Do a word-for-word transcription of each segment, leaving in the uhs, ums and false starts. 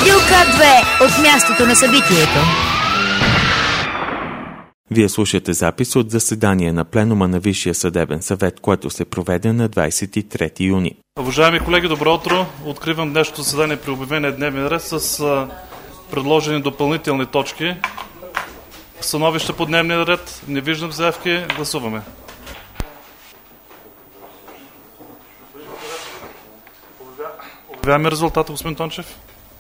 Радио К две от мястото на събитието. Вие слушате запис от заседание на Пленума на Висшия съдебен съвет, което се проведе на двадесет и трети юни. Уважаеми колеги, добро утро! Откривам днешното заседание при обявения дневен ред с а, предложени допълнителни точки. Становище по дневния ред. Не виждам заявки. Гласуваме. Обявяваме резултата, господин Тончев.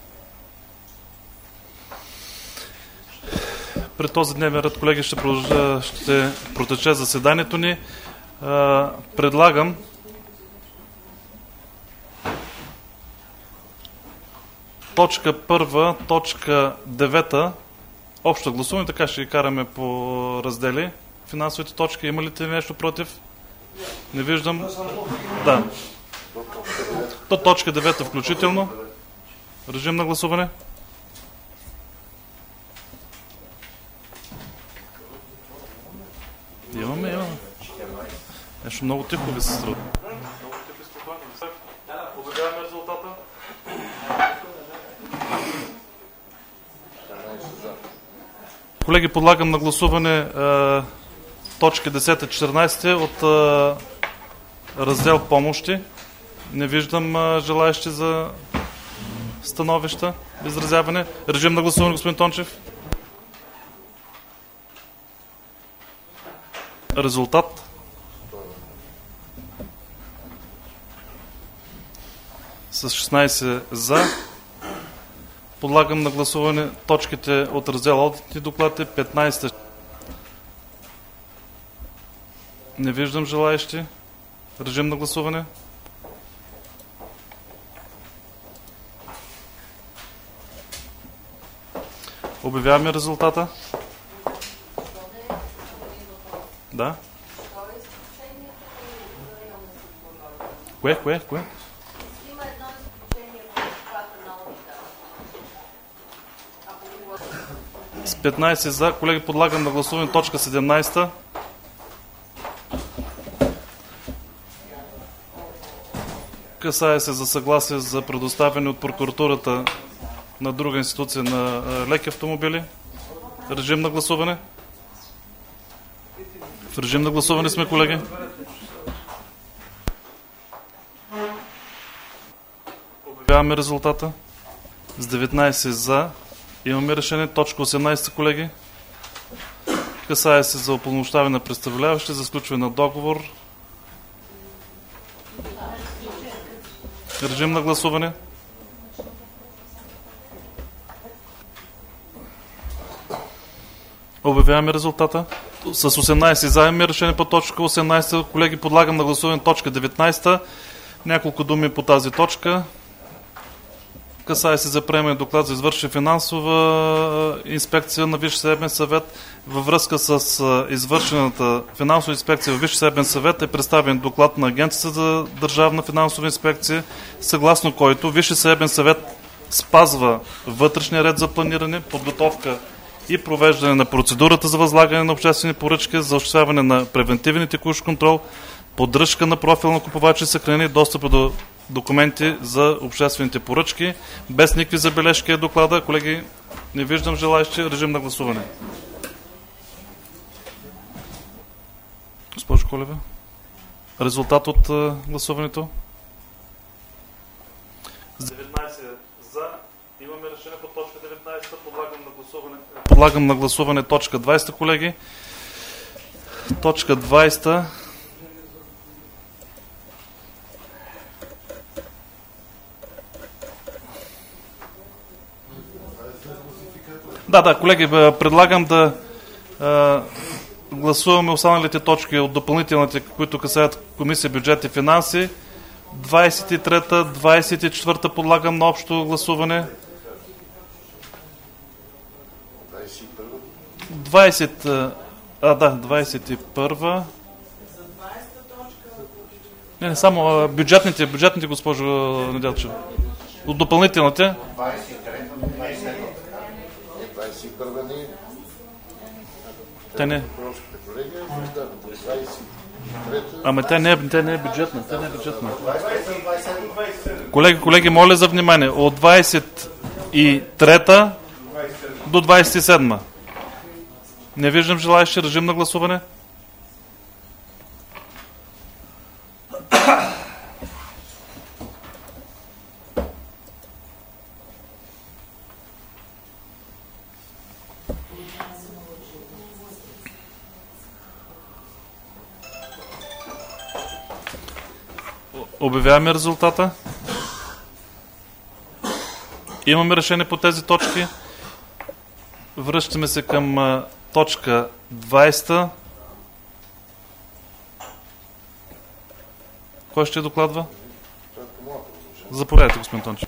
При този дневен ред, колеги, ще, продължа, ще протече заседанието ни. А, предлагам точка първа, точка девета, общо гласуване, така ще ги караме по раздели. Финансовите точки, има ли те нещо против? Не виждам. Да. До точка девета включително. Режим на гласуване. Имаме, имаме. Нещо много тихо ви се струва. Обявяваме резултата. Колеги, подлагам на гласуване е, точки десета четиринадесета от е, раздел помощи. Не виждам е, желаещи за становища, изразяване. Режим на гласуване, господин Тончев. Резултат. С шестнадесет за. Подлагам на гласуване точките от раздел одитни доклади. петнадесет. Не виждам желаещи. Режим на гласуване. Обявяваме резултата. Да. Кое, кое, кое? Има едно изключение по доклада на одита. С петнадесет за. Колеги, подлагам на гласуване точка седемнадесета. Касае се за съгласие за предоставяне от прокуратурата на друга институция на леки автомобили. Режим на гласуване. В режим на гласуване сме, колеги. Обявяваме резултата. С деветнадесет за. Имаме решение. Точка осемнадесета, колеги. Касае се за упълномощаване на представляващи за сключване на договор. Режим на гласуване. Обявяваме резултата. С осемнадесет за имаме решение по точка осемнадесета. Колеги, подлагам на гласуване точка деветнадесета. Няколко думи по тази точка. Касае се за приемане доклад за извършена финансова инспекция на Висш съдебен съвет. Във връзка с извършената финансова инспекция в Висш съдебен съвет е представен доклад на Агенцията за държавна финансова инспекция, съгласно който Висш съдебен съвет спазва вътрешния ред за планиране, подготовка и провеждане на процедурата за възлагане на обществени поръчки, за осъществяване на превентивен и текущ контрол, поддръжка на профил на купувачи, съхранение и достъпа до документи за обществените поръчки. Без никакви забележки е доклада. Колеги, не виждам желаещи. Режим на гласуване. Госпожо Колева, резултат от uh, гласуването? С деветнадесет за. Имаме решение по точка деветнадесета. Подлагам на гласуване. Подлагам на гласуване точка двадесета, колеги. Точка двадесета. Да, да, колеги, предлагам да а, гласуваме останалите точки от допълнителните, които касаят Комисия бюджет и финанси. двадесет и трета, двадесет и четвърта подлагам на общо гласуване. двадесет, а, да, двадесет и първа. Не, не, само а, бюджетните, бюджетните, госпожо Неделчева. От допълнителните. Те не. Ама те не, те не е бюджетна. Те не е бюджетна. Колеги, колеги, моля за внимание. От двадесет и трета до двадесет и седма. Не виждам желаещи. Режим на гласуване. Обявяваме резултата. Имаме решение по тези точки. Връщаме се към а, точка двадесета. Кой ще докладва? Заповядайте, господин Тончев.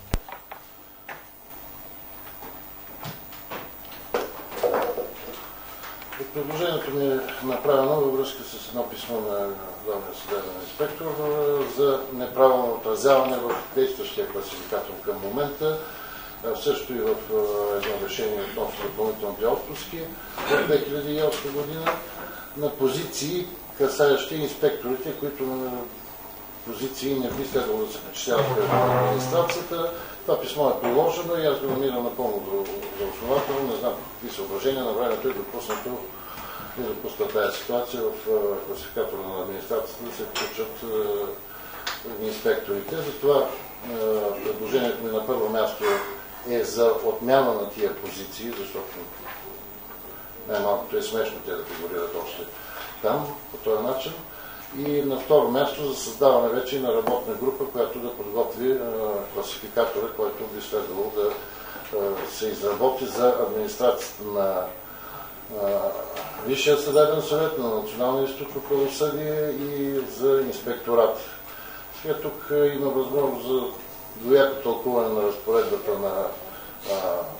Предложението ми е направено във връзка с едно писмо на главния съдебен инспектор за неправилно отразяване в действащия класификатор към момента, също и в едно решение относно допълнителните отпуски в две хиляди и осма година на позиции, касаещи инспекторите, които на позиции не би следвало да се причисляват към администрацията. Това писмо е приложено и аз го намирам напълно за основателно. Не знам какви съображения на времето е допуснато и допуска тази ситуация в класификатора на администрацията да се включат инспекторите. Затова предложението ми на първо място е за отмяна на тия позиции, защото най-малкото е смешно те да фигурират още там по този начин. И на второ място за създаване вече на работна група, която да подготви а, класификатора, който би следвало да а, се изработи за администрацията на а, Висшия съдебен съвет, на Националния институт по правосъдие и за инспекторат. Сега тук има възможност за двояко тълкуване на разпоредбата на а,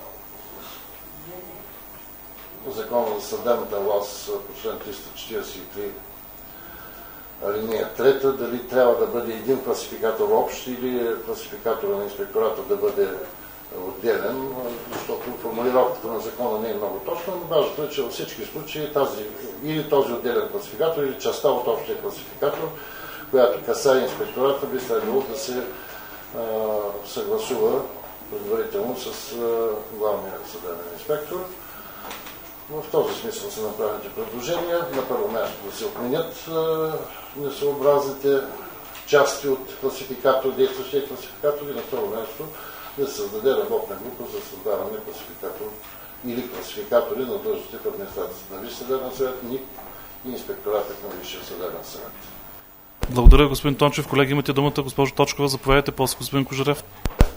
Закона за съдебната власт по член триста четиридесет и три. Алинея трета, дали трябва да бъде един класификатор общ или класификатора на инспектората да бъде отделен, защото формулировката на закона не е много точна, но важното е, че във всички случаи тази, или този отделен класификатор, или частта от общия класификатор, която касае инспектората, би следвало да се а, съгласува предварително с а, главния съдебен инспектор. В този смисъл са направените предложения. На първо място да се отменят несъобразните части от класификатор, действащия класификатор, и на второ място да се създаде работна група за създаване на класификатор или класификатори на длъжности в администрацията на Висшия съдебен съвет и инспекторатът на Висшия съдебен съвет. Благодаря, господин Тончев. Колеги, имате думата. Госпожо Точкова, заповядайте, после господин Кожарев.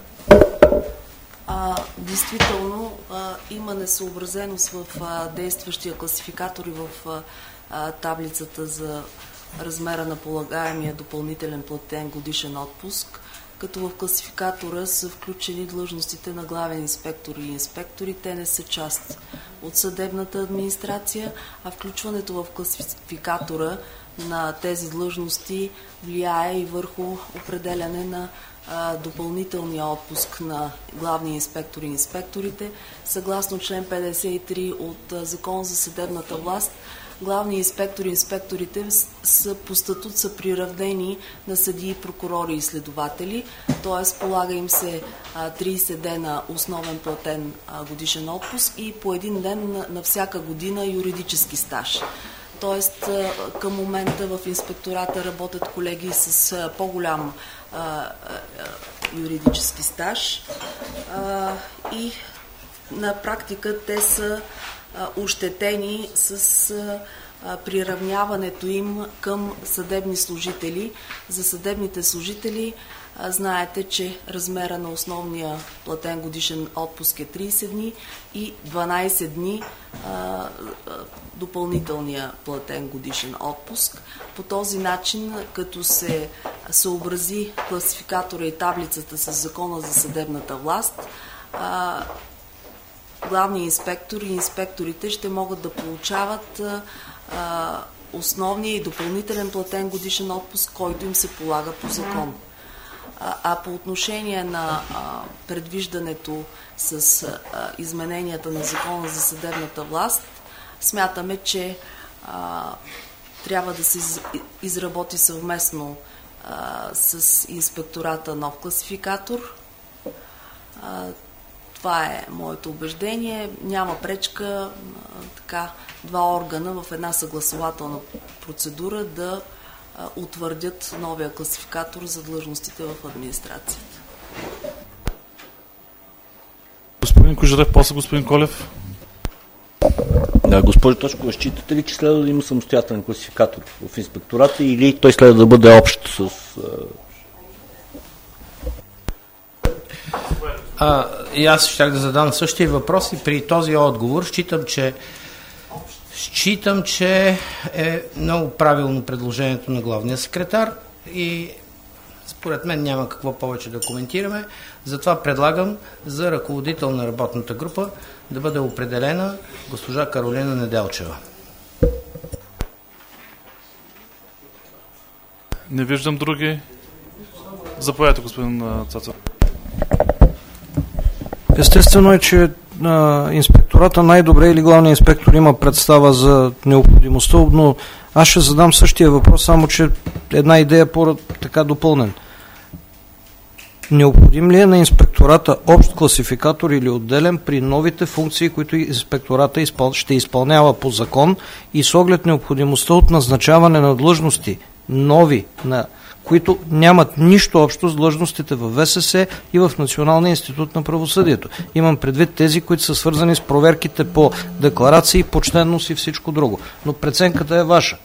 А, действително а, има несъобразеност в а, действащия класификатор и в а, таблицата за размера на полагаемия допълнителен платен годишен отпуск, като в класификатора са включени длъжностите на главен инспектор и инспектори. Те не са част от съдебната администрация, а включването в класификатора на тези длъжности влияе и върху определяне на допълнителния отпуск на главния инспектор и инспекторите. Съгласно член петдесет и три от Закона за съдебната власт, главни инспектори и инспекторите са, по статут са приравнени на съдии, прокурори и следователи, т.е. полага им се тридесет дена основен платен годишен отпуск и по един ден на, на всяка година юридически стаж. Тоест, към момента в инспектората работят колеги с по-голям юридически стаж а, и на практика те са а, ощетени с а, приравняването им към съдебни служители. За съдебните служители а, знаете, че размера на основния платен годишен отпуск е тридесет дни и дванадесет дни а, а, допълнителния платен годишен отпуск. По този начин, като се съобрази класификатора и таблицата с Закона за съдебната власт, а, главният инспектор и инспекторите ще могат да получават а, основния и допълнителен платен годишен отпуск, който им се полага по закон. А, а по отношение на а, предвиждането с а, измененията на Закона за съдебната власт, смятаме, че а, трябва да се изработи съвместно а, с инспектората нов класификатор. А, Това е моето убеждение. Няма пречка така два органа в една съгласувателна процедура да утвърдят новия класификатор за длъжностите в администрацията. Господин Кожерев, после господин Колев. Да, госпожо Тошкова, считате ли, че следва да има самостоятелен класификатор в инспектората или той следва да бъде общ с... А, и аз щях да задам същия въпрос и при този отговор считам, че считам, че е много правилно предложението на главния секретар и според мен няма какво повече да коментираме. Затова предлагам за ръководител на работната група да бъде определена госпожа Каролина Неделчева. Не виждам други. Заповядайте, господин Цацов. Естествено е, че а, инспектората най-добре или главният инспектор има представа за необходимостта, но аз ще задам същия въпрос, само че една идея по-така допълнен. Необходим ли е на инспектората общ класификатор или отделен при новите функции, които инспектората изпъл... ще изпълнява по закон и с оглед необходимостта от назначаване на длъжности нови, на които нямат нищо общо с длъжностите в В С С и в Националния институт на правосъдието. Имам предвид тези, които са свързани с проверките по декларации, почтенност и всичко друго. Но преценката е ваша.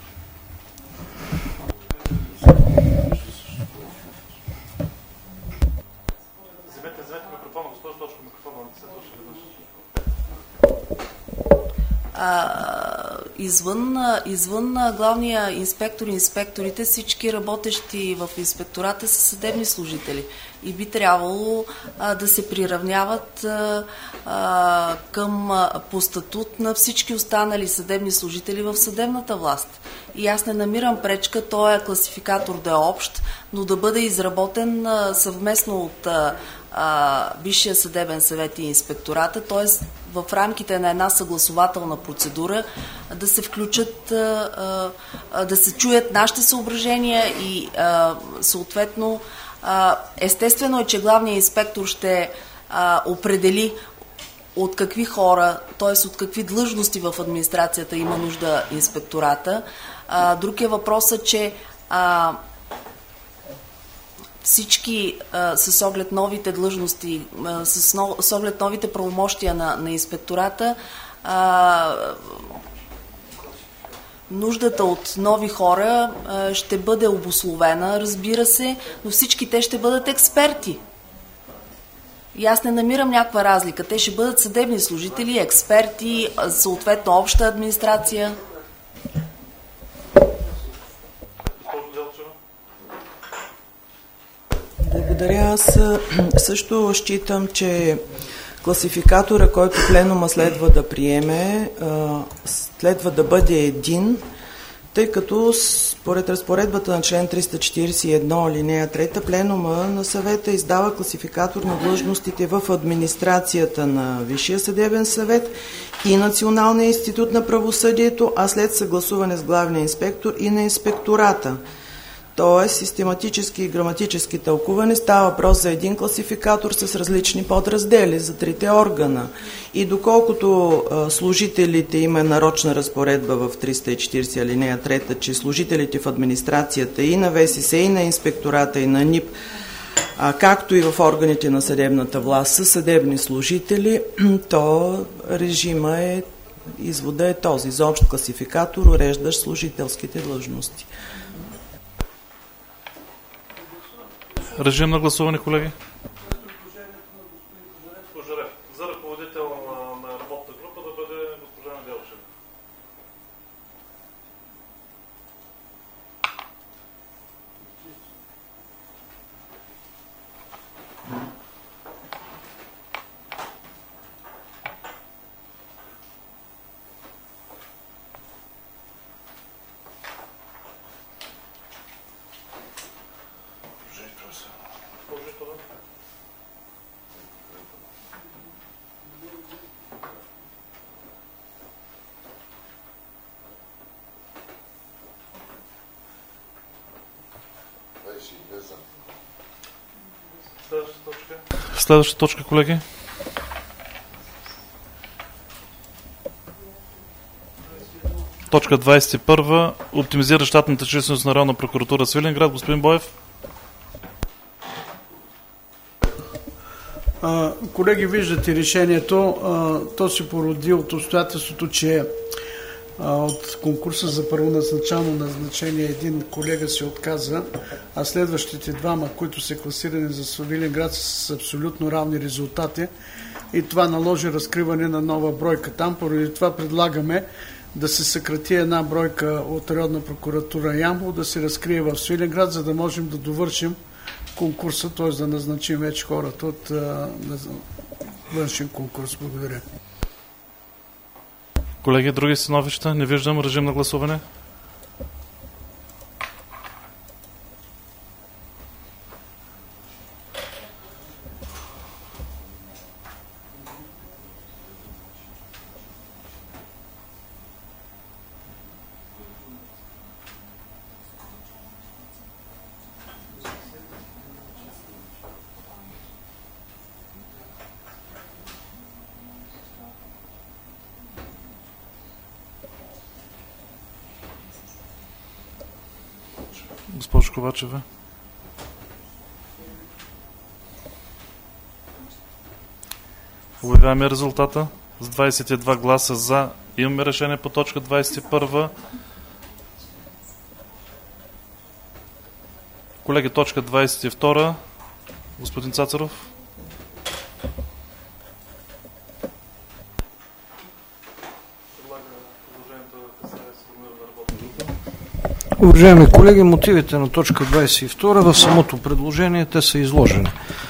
Извън, извън главния инспектор и инспекторите, всички работещи в инспектората са съдебни служители и би трябвало а, да се приравняват а, а, към а, по статут на всички останали съдебни служители в съдебната власт. И аз не намирам пречка този класификатор да е общ, но да бъде изработен а, съвместно от а, а, Висшия съдебен съвет и инспектората, т.е. в рамките на една съгласувателна процедура да се включат, а, а, да се чуят нашите съображения и а, съответно а, естествено е, че главният инспектор ще а, определи от какви хора, т.е. от какви длъжности в администрацията има нужда инспектората. А, друг е въпросът, че а, всички а, с оглед новите длъжности, а, с, нов, с оглед новите правомощия на, на инспектората, а, нуждата от нови хора а, ще бъде обусловена, разбира се, но всички те ще бъдат експерти. И аз не намирам някаква разлика. Те ще бъдат съдебни служители, експерти, съответно обща администрация. Благодаря. Аз също считам, че класификатора, който пленума следва да приеме, следва да бъде един, тъй като според разпоредбата на член триста четиридесет и едно алинея трета пленума на съвета издава класификатор на длъжностите в администрацията на Висшия съдебен съвет и Националния институт на правосъдието, а след съгласуване с главния инспектор и на инспектората. Тоест, систематически и граматически тълкуване става въпрос за един класификатор с различни подраздели за трите органа. И доколкото а, служителите има нарочна разпоредба в триста и четиридесет алинея трета, че служителите в администрацията и на В С С, и на инспектората, и на Н И П, а, както и в органите на съдебната власт са съдебни служители, то режима е, извода е този, за общ класификатор, уреждащ служителските длъжности. Режим на гласуване, колеги. Кожерев. За ръководител на, на работната група да бъде госпожа Неделчева. Следващата точка, колеги. точка двадесет и първа. Оптимизира щатната численост на районна прокуратура Свиленград. Господин Боев. А, колеги, виждате решението. А, то се породи от обстоятелството, че а, от конкурса за първоначално назначение един колега се отказа, а следващите двама, които са класирани за Свиленград, са с абсолютно равни резултати. И това наложи разкриване на нова бройка там. Поради това предлагаме да се съкрати една бройка от районна прокуратура Ямбол, да се разкрие в Свиленград, за да можем да довършим конкурса, т.е. да назначим вече хората от а, външен конкурс. Благодаря. Колеги, други становища? Не виждам. Режим на гласуване. Госпожо Ковачева. Обявяваме резултата. С двадесет и два гласа за имаме решение по точка двадесет и първа. Колеги, точка двадесет и втора. Господин Цацаров. Уважаеми колеги, мотивите на точка двадесет и втора в самото предложение, те са изложени.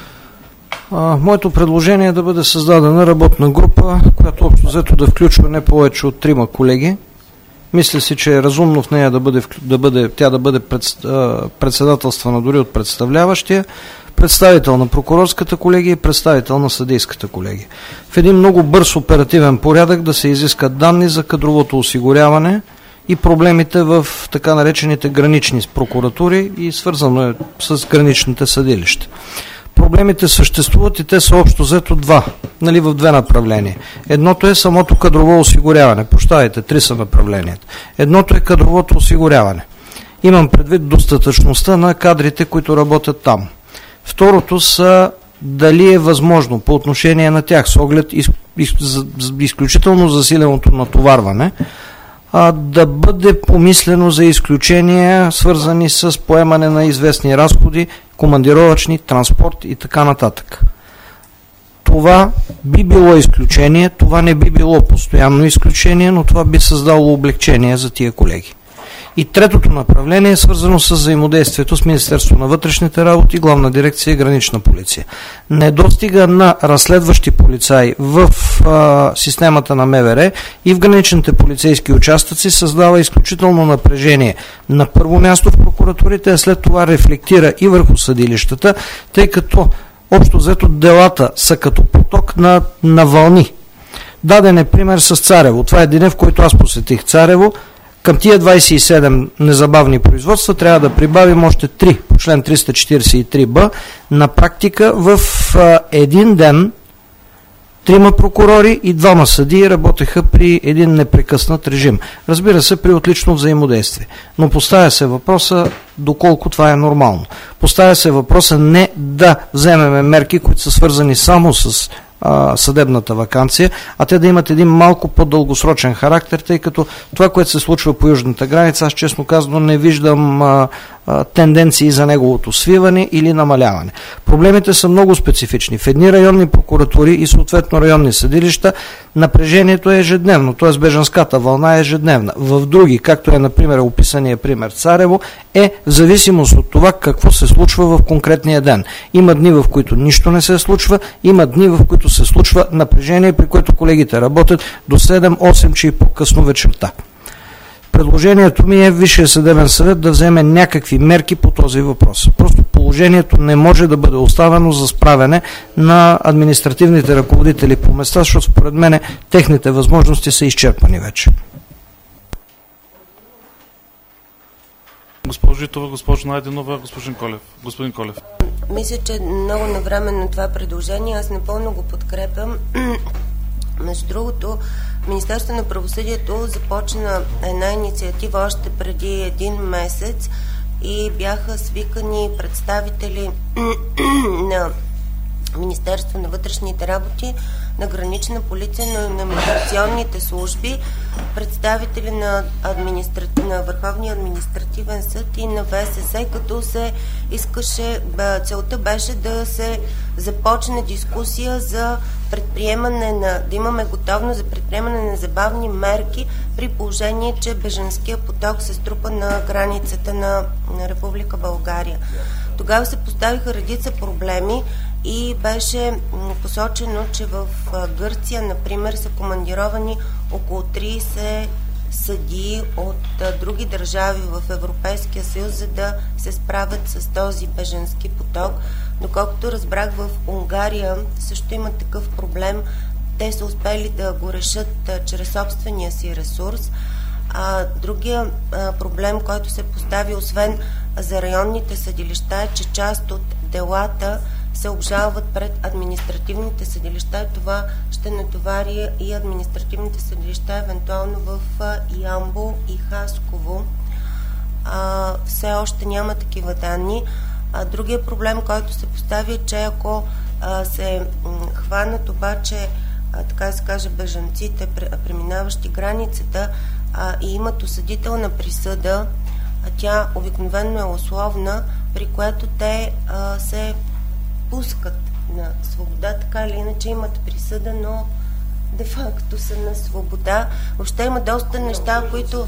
А, моето предложение е да бъде създадена работна група, която общо взето да включва не повече от трима колеги. Мисля си, че е разумно в нея да бъде, да бъде, тя да бъде пред, председателствана дори от представляващия, представител на прокурорската колегия и представител на съдийската колегия. В един много бърз оперативен порядък да се изискат данни за кадровото осигуряване и проблемите в така наречените гранични прокуратури и свързано е с граничните съдилища. Проблемите съществуват и те са общо взето два, нали, в две направления. Едното е самото кадрово осигуряване. Прощавайте, три са направленията. Едното е кадровото осигуряване. Имам предвид достатъчността на кадрите, които работят там. Второто са дали е възможно по отношение на тях, с оглед из, из, изключително засиленото натоварване, а, да бъде помислено за изключения, свързани с поемане на известни разходи, командировъчни, транспорт и така нататък. Това би било изключение, това не би било постоянно изключение, но това би създало облегчение за тия колеги. И третото направление е свързано с взаимодействието с Министерство на вътрешните работи, Главна дирекция Гранична полиция. Недостига на разследващи полицаи в а, системата на МВР и в граничните полицейски участъци създава изключително напрежение на първо място в прокуратурите, а след това рефлектира и върху съдилищата, тъй като общо взето делата са като поток на, на вълни. Даден е пример с Царево. Това е деня, в който аз посетих Царево. Към тия двадесет и седем незабавни производства трябва да прибавим още три по член триста четиридесет и три б. На практика в а, един ден трима прокурори и двама съдии работеха при един непрекъснат режим. Разбира се, при отлично взаимодействие. Но поставя се въпроса доколко това е нормално. Поставя се въпроса не да вземеме мерки, които са свързани само с съдебната ваканция, а те да имат един малко по-дългосрочен характер, тъй като това, което се случва по южната граница, аз честно казано не виждам а, а, тенденции за неговото свиване или намаляване. Проблемите са много специфични. В едни районни прокуратури и съответно районни съдилища напрежението е ежедневно, т.е. бежанската вълна е ежедневна. В други, както е например описания пример Царево, е в зависимост от това какво се случва в конкретния ден. Има дни, в които нищо не се случва, има дни, в които се случва напрежение, при което колегите работят до седем-осем чи и по-късно вечерта. Предложението ми е Висшия съдебен съвет да вземе някакви мерки по този въпрос. Просто положението не може да бъде оставено за справяне на административните ръководители по места, защото според мен техните възможности са изчерпани вече. Госпожо Житова, госпожо Найденова, господин Колев. Господин Колев. Мисля, че много навременно това предложение, аз напълно го подкрепям. Между другото, Министерството на правосъдието започна една инициатива още преди един месец и бяха свикани представители на Министерство на вътрешните работи, на гранична полиция, на, на миграционните служби, представители на, администра... на Върховния административен съд и на В С С, като се искаше, целта беше да се започне дискусия за предприемане на, да имаме готовност за предприемане на незабавни мерки при положение, че бежанския поток се струпа на границата на, на Република България. Тогава се поставиха редица проблеми и беше посочено, че в Гърция, например, са командировани около трийсет съдии от други държави в Европейския съюз, за да се справят с този бежански поток. Доколкото разбрах, в Унгария също има такъв проблем. Те са успели да го решат чрез собствения си ресурс. А другия а, проблем, който се постави, освен за районните съдилища, е, че част от делата се обжалват пред административните съдилища и това ще натовари и административните съдилища, евентуално в а, Ямбол и Хасково. А, все още няма такива данни. А, другия проблем, който се постави, е, че ако а, се м, хванат обаче, а, така да се каже, бежанците, преминаващи границата, а, и имат осъдителна присъда, а тя обикновено е условна, при което те а, се пускат на свобода, така или иначе имат присъда, но де-факто са на свобода. Въобще има доста неща, които...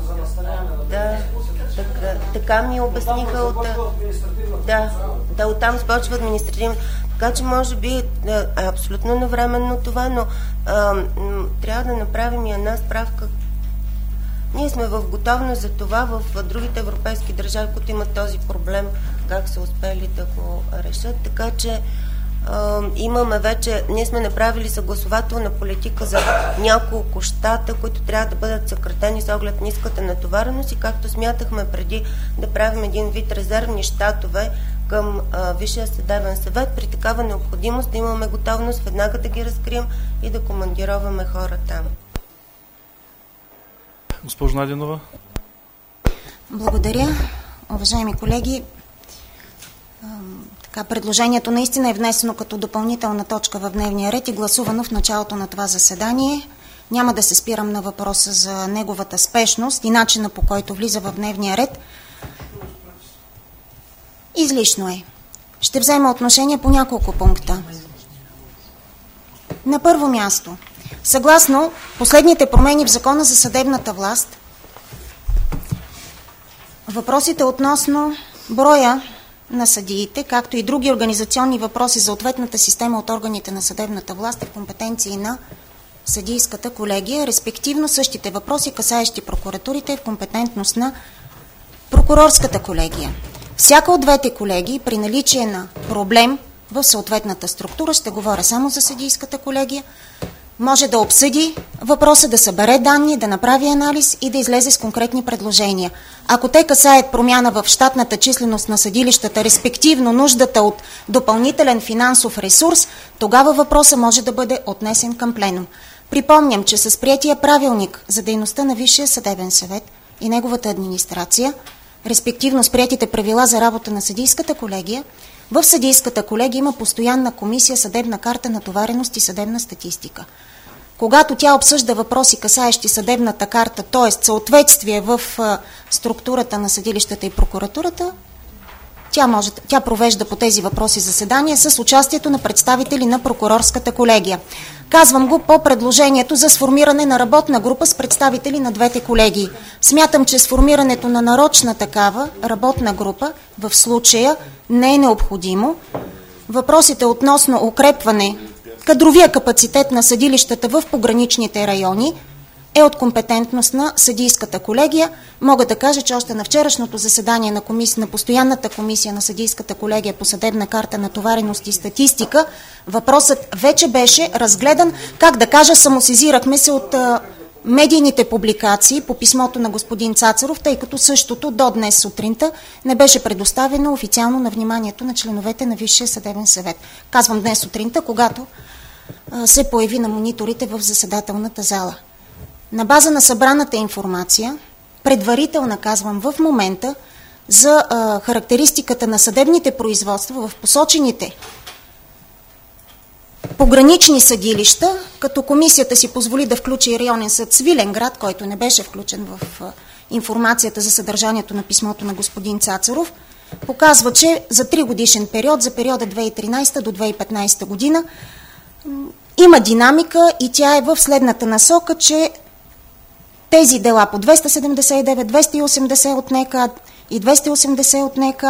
Да, така, така ми обясниха от... Да, да, оттам започва административно. Така че може би е абсолютно навременно това, но а, м, трябва да направим и една справка. Ние сме в готовност за това в другите европейски държави, които имат този проблем, как са успели да го решат. Така че а, имаме вече, ние сме направили съгласователна политика за няколко щата, които трябва да бъдат съкратени с оглед ниската натовареност и както смятахме преди да правим един вид резервни щатове към а, Висшия съдебен съвет, при такава необходимост да имаме готовност веднага да ги разкрием и да командироваме хора там. Госпожо Найденова. Благодаря. Уважаеми колеги, така, предложението наистина е внесено като допълнителна точка в дневния ред и гласувано в началото на това заседание. Няма да се спирам на въпроса за неговата спешност и начина, по който влиза в дневния ред. Излишно е. Ще взема отношение по няколко пункта. На първо място, съгласно последните промени в Закона за съдебната власт, въпросите относно броя на съдиите, както и други организационни въпроси за ответната система от органите на съдебната власт и в компетенции на съдийската колегия, респективно същите въпроси, касаещи прокуратурите, в компетентност на прокурорската колегия. Всяка от двете колегии при наличие на проблем в съответната структура, ще говоря само за съдийската колегия, може да обсъди въпроса, да събере данни, да направи анализ и да излезе с конкретни предложения. Ако те касаят промяна в щатната численост на съдилищата, респективно нуждата от допълнителен финансов ресурс, тогава въпросът може да бъде отнесен към пленум. Припомням, че с приетия правилник за дейността на Висшия съдебен съвет и неговата администрация, респективно с приетите правила за работа на съдийската колегия, в съдийската колегия има постоянна комисия съдебна карта, натовареност и съдебна статистика. Когато тя обсъжда въпроси, касаещи съдебната карта, т.е. съответствие в структурата на съдилищата и прокуратурата, тя, може, тя провежда по тези въпроси заседания с участието на представители на прокурорската колегия. Казвам го по предложението за сформиране на работна група с представители на двете колегии. Смятам, че сформирането на нарочна такава работна група в случая не е необходимо. Въпросите относно укрепване кадровия капацитет на съдилищата в пограничните райони е от компетентност на съдийската колегия. Мога да кажа, че още на вчерашното заседание на, комисия, на постоянната комисия на съдийската колегия по съдебна карта, натовареност и статистика, въпросът вече беше разгледан. Как да кажа, самосезирахме се от а, медийните публикации по писмото на господин Цацаров, тъй като същото до днес сутринта не беше предоставено официално на вниманието на членовете на Висшия съдебен съвет. Казвам днес сутринта, когато се появи на мониторите в заседателната зала. На база на събраната информация, предварителна, казвам, в момента, за а, характеристиката на съдебните производства в посочените погранични съдилища, като комисията си позволи да включи и районен съд Свиленград, който не беше включен в а, информацията за съдържанието на писмото на господин Цацаров, показва, че за тригодишен период, за периода две хиляди и тринадесета до две хиляди и петнадесета година, има динамика и тя е в следната насока, че тези дела по двеста седемдесет и девет, двеста и осемдесет от НК и двеста и осемдесет от НК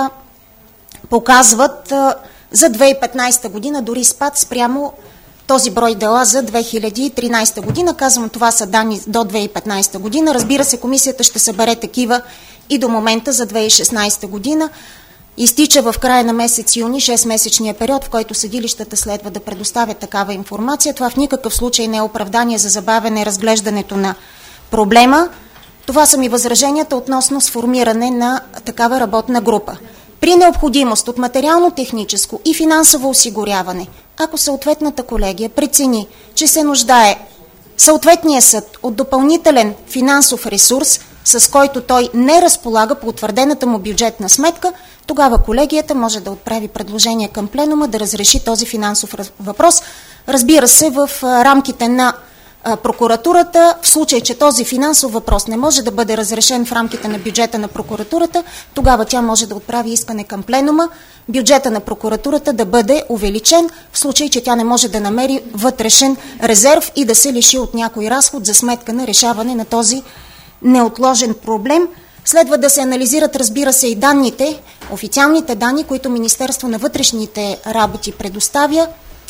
показват а, за две хиляди и петнадесета година дори спад спрямо този брой дела за две хиляди и тринадесета година. Казвам, това са данни до две хиляди и петнадесета година. Разбира се, комисията ще събере такива и до момента за две хиляди и шестнадесета година. Изтича в края на месец юни шестмесечния период, в който съдилищата следва да предоставят такава информация. Това в никакъв случай не е оправдание за забавяне разглеждането на проблема. Това са ми възраженията относно сформиране на такава работна група. При необходимост от материално-техническо и финансово осигуряване, ако съответната колегия прецени, че се нуждае съответния съд от допълнителен финансов ресурс, с който той не разполага по утвърдената му бюджетна сметка, тогава колегията може да отправи предложение към пленума да разреши този финансов въпрос. Разбира се, в рамките на прокуратурата, в случай, че този финансов въпрос не може да бъде разрешен в рамките на бюджета на прокуратурата, тогава тя може да отправи искане към пленума бюджета на прокуратурата да бъде увеличен, в случай, че тя не може да намери вътрешен резерв и да се лиши от някой разход за сметка на решаване на този неотложен проблем. Следва да се анализират, разбира се, и данните, официалните данни, които Министерство на вътрешните работи предоставя.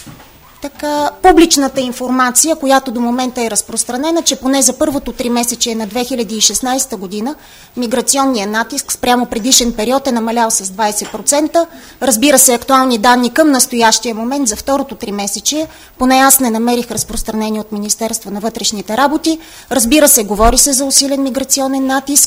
Така, публичната информация, която до момента е разпространена, че поне за първото тримесечие на две хиляди и шестнадесета година миграционният натиск спрямо предишен период е намалял с двадесет процента. Разбира се, актуални данни към настоящия момент за второто тримесечие, поне аз не намерих разпространение от Министерство на вътрешните работи. Разбира се, говори се за усилен миграционен натиск.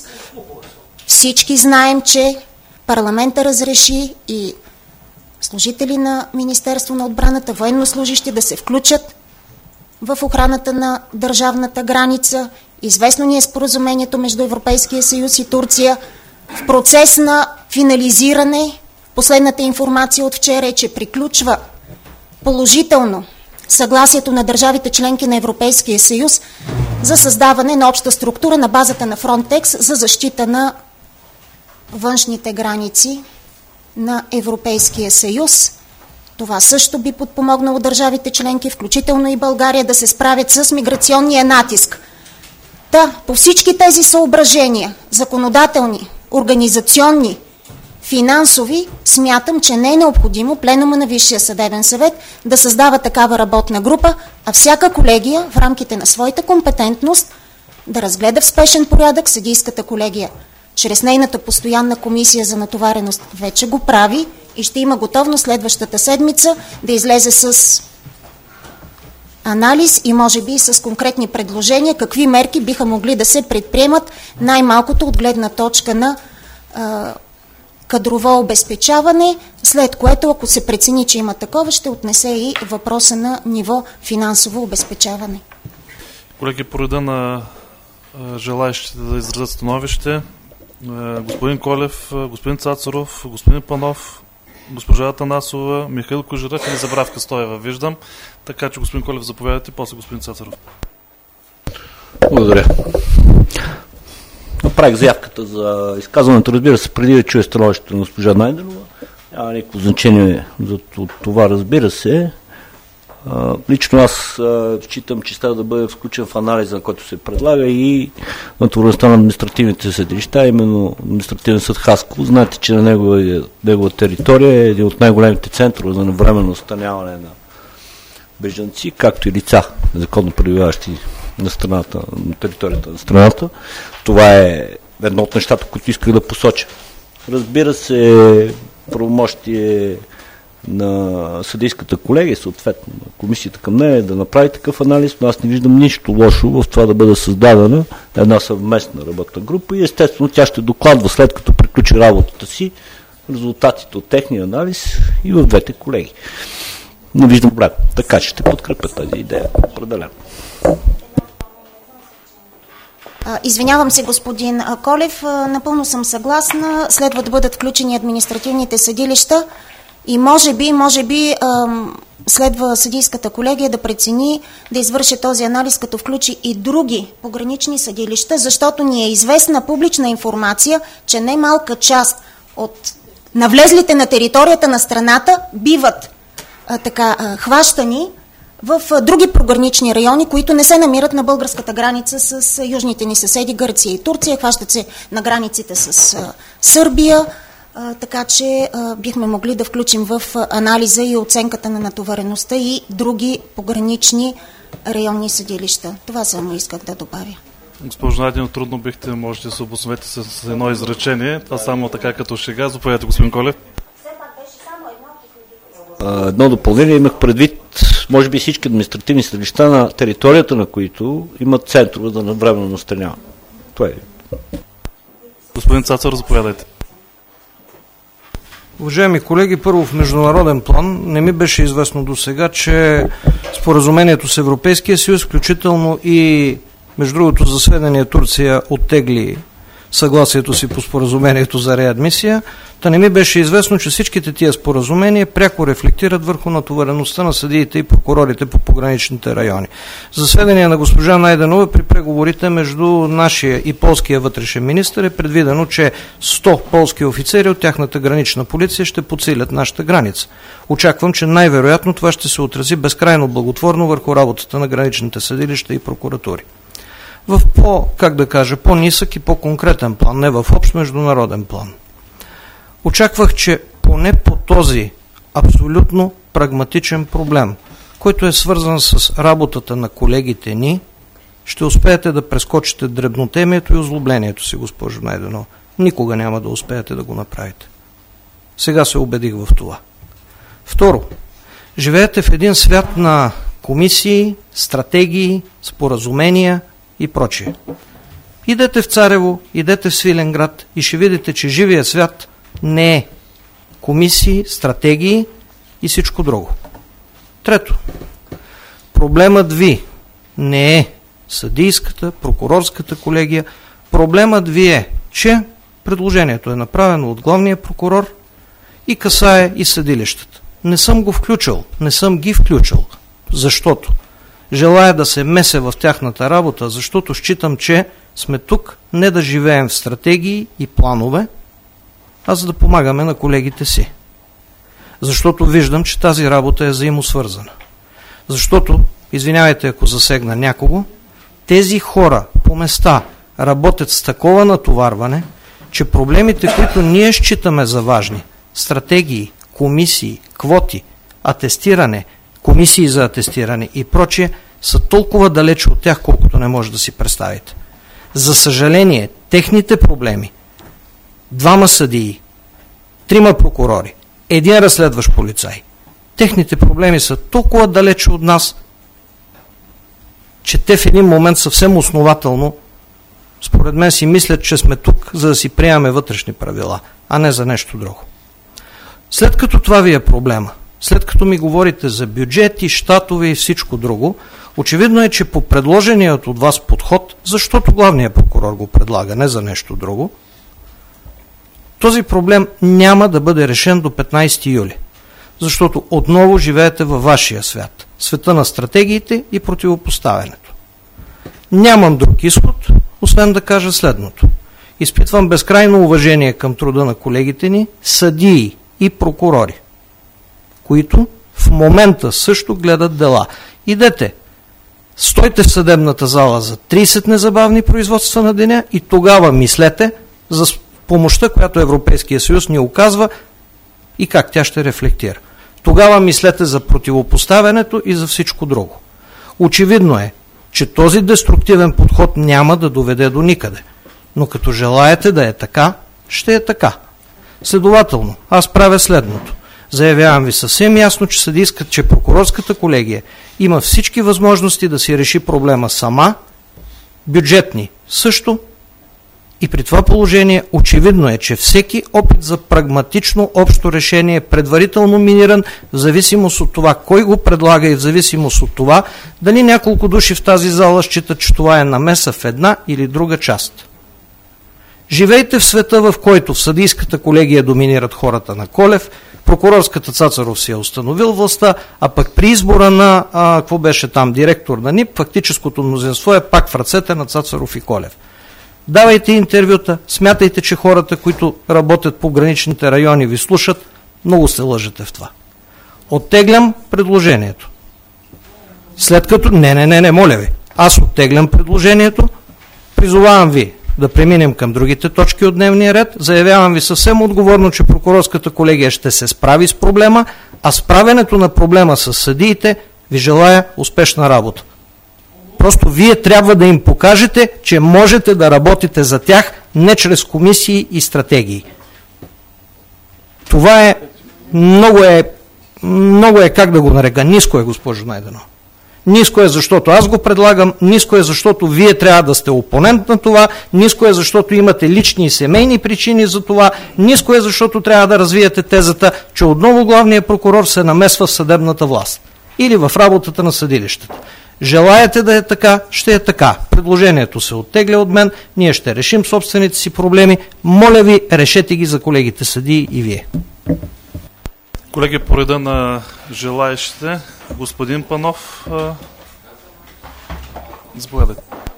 Всички знаем, че парламента разреши и служители на Министерство на отбраната, военнослужащи да се включат в охраната на държавната граница. Известно ни е споразумението между Европейския съюз и Турция. В процес на финализиране, последната информация от вчера е, че приключва положително съгласието на държавите членки на Европейския съюз за създаване на обща структура на базата на Frontex за защита на външните граници на Европейския съюз. Това също би подпомогнало държавите членки, включително и България, да се справят с миграционния натиск. Та, по всички тези съображения, законодателни, организационни, финансови, смятам, че не е необходимо пленума на Висшия съдебен съвет да създава такава работна група, а всяка колегия в рамките на своята компетентност да разгледа в спешен порядък. Съдийската колегия чрез нейната постоянна комисия за натовареност вече го прави и ще има готовност следващата седмица да излезе с анализ и може би с конкретни предложения, какви мерки биха могли да се предприемат, най-малкото от гледна точка на а, кадрово обезпечаване, след което, ако се прецени, че има такова, ще отнесе и въпроса на ниво финансово обезпечаване. Колеги, по реда на желаещите да изразят становище, господин Колев, господин Цацаров, господин Панов, госпожа Атанасова, Михаил Кожеров и Забравка Стоева виждам. Така че, господин Колев, заповядайте, после господин Цацаров. Благодаря. Направих заявката за изказването, разбира се, преди да чуя становището на госпожа Найденова. Няма никакво значение за това, разбира се. Лично аз считам, че трябва да бъде включен в анализа, на който се предлага и натовареността на административните съдилища, именно административен съд Хасково. Знаете, че на негова, негова територия е един от най-големите центрове за навременно настаняване на бежанци, както и лица, законно пребиваващи на страната, на територията на страната. Това е едно от нещата, които исках да посоча. Разбира се, правомощие на съдийската колегия, съответно на комисията към нея, да направи такъв анализ, но аз не виждам нищо лошо в това да бъде създадена една съвместна работна група и естествено тя ще докладва, след като приключи работата си, резултатите от техния анализ и в двете колеги. Не виждам проблем. Така че ще подкрепя тази идея. Определено. Извинявам се, господин Колев. Напълно съм съгласна. Следва да бъдат включени административните съдилища и може би, може би следва съдийската колегия да прецени да извърши този анализ, като включи и други погранични съдилища, защото ни е известна публична информация, че немалка част от навлезлите на територията на страната биват а, така а, хващани в а, други погранични райони, които не се намират на българската граница с а, южните ни съседи Гърция и Турция, хващат се на границите с а, Сърбия, а, така че а, бихме могли да включим в а, анализа и оценката на натовареността и други погранични районни съдилища. Това само исках да добавя. Госпожо Найденова, трудно бихте, можете да се обосновете с едно изречение. Това само така като шега. Заповядайте, господин Колев. Едно допълнение имах предвид, може би всички административни съдилища на територията, на които имат центрове за навременно настаняване. Това е. Господин Цацар, заповядайте. Уважаеми колеги, първо в международен план не ми беше известно до сега, че споразумението с Европейския съюз, включително и между другото за сведение Турция оттегли съгласието си по споразумението за реадмисия, та не ми беше известно, че всичките тия споразумения пряко рефлектират върху натовареността на съдиите и прокурорите по пограничните райони. За сведение на госпожа Найденова, при преговорите между нашия и полския вътрешен министър е предвидено, че сто полски офицери от тяхната гранична полиция ще подсилят нашата граница. Очаквам, че най-вероятно това ще се отрази безкрайно благотворно върху работата на граничните съдилища и прокуратури. В по, как да кажа, по-нисък и по-конкретен план, не в общ международен план. Очаквах, че поне по този абсолютно прагматичен проблем, който е свързан с работата на колегите ни, ще успеете да прескочите дребнотемието и озлоблението си, госпожо Найденова. Никога няма да успеете да го направите. Сега се убедих в това. Второ, живеете в един свят на комисии, стратегии, споразумения и прочие. Идете в Царево, идете в Свиленград и ще видите, че живия свят не е комисии, стратегии и всичко друго. Трето, проблемът ви не е съдийската, прокурорската колегия. Проблемът ви е, че предложението е направено от главния прокурор и касае и съдилищата. Не съм го включил, не съм ги включил, защото желая да се меся в тяхната работа, защото считам, че сме тук не да живеем в стратегии и планове, а за да помагаме на колегите си. Защото виждам, че тази работа е взаимосвързана. Защото, извинявайте ако засегна някого, тези хора по места работят с такова натоварване, че проблемите, които ние считаме за важни, стратегии, комисии, квоти, атестиране, комисии за атестиране и прочие, са толкова далече от тях, колкото не може да си представите. За съжаление, техните проблеми, двама съдии, трима прокурори, един разследващ полицай, техните проблеми са толкова далече от нас, че те в един момент съвсем основателно, според мен си мислят, че сме тук, за да си приемаме вътрешни правила, а не за нещо друго. След като това ви е проблема, след като ми говорите за бюджети, щатове и всичко друго, очевидно е, че по предложеният от вас подход, защото главният прокурор го предлага, не за нещо друго, този проблем няма да бъде решен до петнайсети юли. Защото отново живеете във вашия свят. Света на стратегиите и противопоставянето. Нямам друг изход, освен да кажа следното. Изпитвам безкрайно уважение към труда на колегите ни, съдии и прокурори, които в момента също гледат дела. Идете, стойте в съдебната зала за трийсет незабавни производства на деня и тогава мислете за помощта, която Европейския съюз ни оказва и как тя ще рефлектира. Тогава мислете за противопоставянето и за всичко друго. Очевидно е, че този деструктивен подход няма да доведе до никъде. Но като желаете да е така, ще е така. Следователно, аз правя следното. Заявявам ви съвсем ясно, че съдийската, че прокурорската колегия има всички възможности да си реши проблема сама, бюджетни също, И при това положение очевидно е, че всеки опит за прагматично общо решение е предварително миниран в зависимост от това кой го предлага и в зависимост от това дали няколко души в тази зала считат, че това е намеса в една или друга част. Живейте в света, в който в съдийската колегия доминират хората на Колев, прокурорската Цацаров си е установил властта, а пък при избора на, а, какво беше там, директор на НИП, фактическото мнозинство е пак в ръцете на Цацаров и Колев. Давайте интервюта, смятайте, че хората, които работят по граничните райони, ви слушат, много се лъжете в това. Оттеглям предложението. След като... Не, не, не, не, моля ви. Аз оттеглям предложението, призовавам ви да преминем към другите точки от дневния ред. Заявявам ви съвсем отговорно, че прокурорската колегия ще се справи с проблема, а справянето на проблема с съдиите ви желая успешна работа. Просто вие трябва да им покажете, че можете да работите за тях не чрез комисии и стратегии. Това е много е, много е как да го нарека, ниско е, госпожо Найденова. Ниско е, защото аз го предлагам, ниско е, защото вие трябва да сте опонент на това, ниско е, защото имате лични и семейни причини за това, ниско е, защото трябва да развиете тезата, че отново главният прокурор се намесва в съдебната власт или в работата на съдилищата. Желаете да е така, ще е така. Предложението се оттегля от мен, ние ще решим собствените си проблеми. Моля ви, решете ги за колегите съдии и вие. Колеги, по реда на желаещите, господин Панов, заповядайте.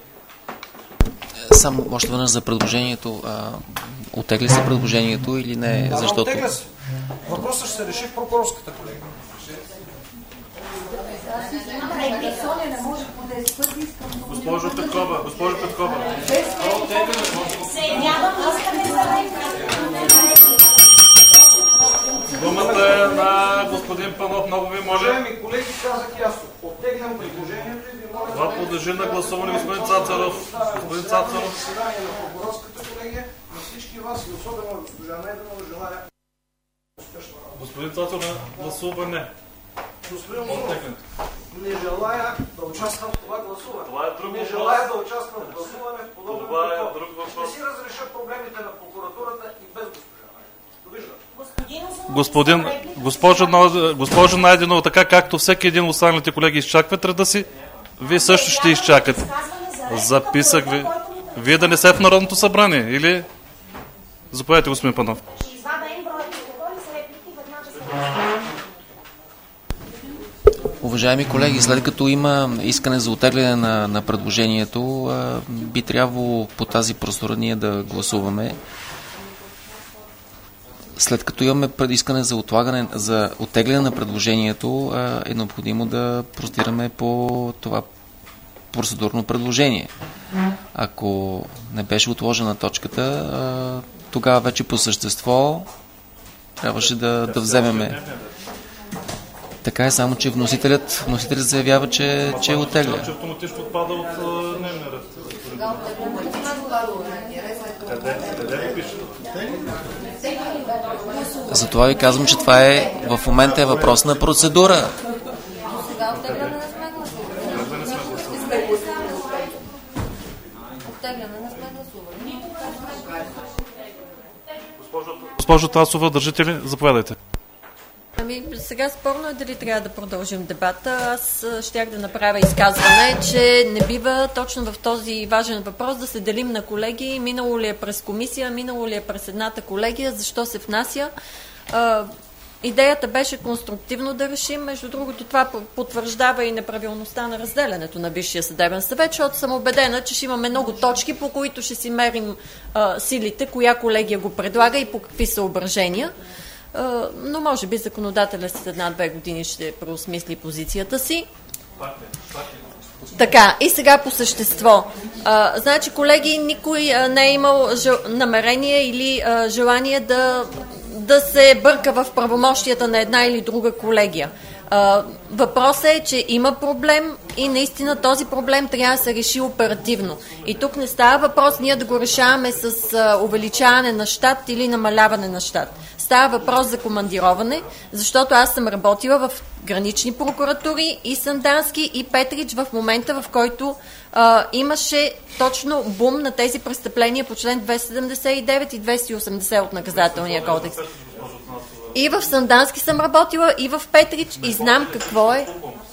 Само още веднъж за предложението. Оттегли се предложението или не? Да, защото... оттегля се. Въпросът ще се реши в прокурорската колегия. Госпожо Петкова, госпожо Петкова. Думата е на господин Панов, много ви моля. Уважаеми колеги, казах ясно. Оттеглям предложението и ви моля... Това подлежи на гласуване, господин Цацаров. Господин Цацаров. Заседание на прокурорската колегия, на всички вас и особено на госпожа Найденова желая успешна работа. Господин Цацаров, гласуване. Господин Цацаров, не желая да участвам в това гласуване. Това е друг не въпрос. желая да участвам в гласуване в подобно. Това е друг въпрос. Ще си разреша проблемите на прокуратурата и без госпожа Найденова. Довиждам. Господин, госпожо, госпожо Найденова, така както всеки един от останалите колеги изчакват реда си, вие също ще изчакате. Записах ви. Вие да не сте в Народното събрание, или... Заповядайте, господин Панов. Уважаеми колеги, след като има искане за оттегляне на, на предложението, а, би трябвало по тази процедура ние да гласуваме. След като имаме искане за отлагане, за оттегляне на предложението, а, е необходимо да простираме по това процедурно предложение. Ако не беше отложена точката, а, тогава вече по същество трябваше да, да вземеме. Така е, само че вносителят, вносителят заявява, че, че е оттегля. Че автоматично отпада от дневния ред. Къде ви пише? Затова ви казвам, че това е в момента е въпрос на процедура. Госпожо Тасова, държите ли? Заповядайте. Ами, сега спорно е дали трябва да продължим дебата. Аз щях да направя изказване, че не бива точно в този важен въпрос да се делим на колеги. Минало ли е през комисия, минало ли е през едната колегия, защо се внася. А, идеята беше конструктивно да решим. Между другото, това потвърждава и неправилността на разделянето на Висшия съдебен съвет, защото съм убедена, че ще имаме много точки, по които ще си мерим а, силите, коя колегия го предлага и по какви съображения. Но може би законодателят след една-две години ще преосмисли позицията си. Така, и сега по същество. А, значи, колеги, никой а, не е имал жел... намерение или а, желание да, да се бърка в правомощията на една или друга колегия. А, въпросът е, че има проблем и наистина този проблем трябва да се реши оперативно. И тук не става въпрос ние да го решаваме с а, увеличаване на щат или намаляване на щат. става въпрос за командироване, защото аз съм работила в гранични прокуратури и Сандански, и Петрич в момента, в който а, имаше точно бум на тези престъпления по член двеста седемдесет и девет и двеста и осемдесет от наказателния кодекс. И в Сандански съм работила, и в Петрич, и знам какво е.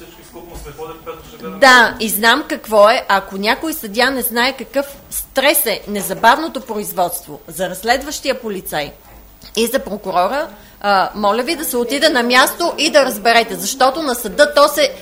Да, и знам какво е, ако някой съдия не знае какъв стрес е незабавното производство за разследващия полицай и за прокурора, а, моля ви да се отида на място и да разберете, защото на съда то се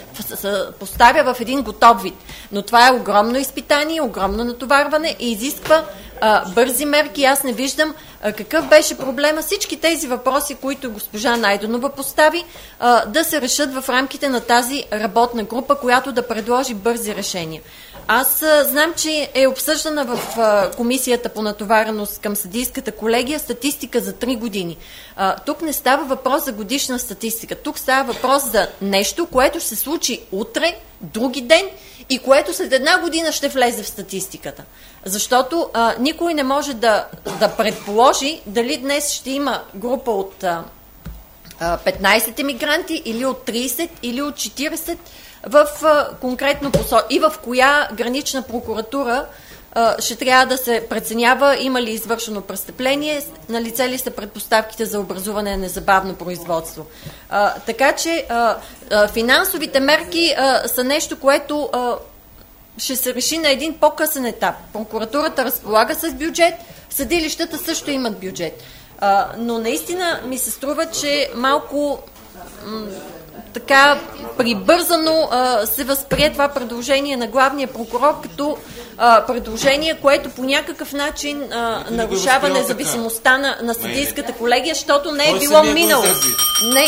поставя в един готов вид. Но това е огромно изпитание, огромно натоварване и изисква а, бързи мерки. Аз не виждам а, какъв беше проблема всички тези въпроси, които госпожа Найденова постави, а, да се решат в рамките на тази работна група, която да предложи бързи решения. Аз а, знам, че е обсъждана в а, комисията по натовареност към съдийската колегия статистика за три години. А, тук не става въпрос за годишна статистика. Тук става въпрос за нещо, което ще се случи утре, други ден и което след една година ще влезе в статистиката. Защото а, никой не може да, да предположи дали днес ще има група от а, петнайсет емигранти или от трийсет или от четирийсет в а, конкретно посока и в коя гранична прокуратура а, ще трябва да се преценява има ли извършено престъпление, налице ли са предпоставките за образуване на незабавно производство. А, така че а, а, финансовите мерки а, са нещо, което а, ще се реши на един по-късен етап. Прокуратурата разполага с бюджет, съдилищата също имат бюджет. А, но наистина ми се струва, че малко м- така прибързано а, се възприе това предложение на главния прокурор като а, предложение, което по някакъв начин а, нарушава независимостта на, на съдийската колегия, защото не е било минало. Не.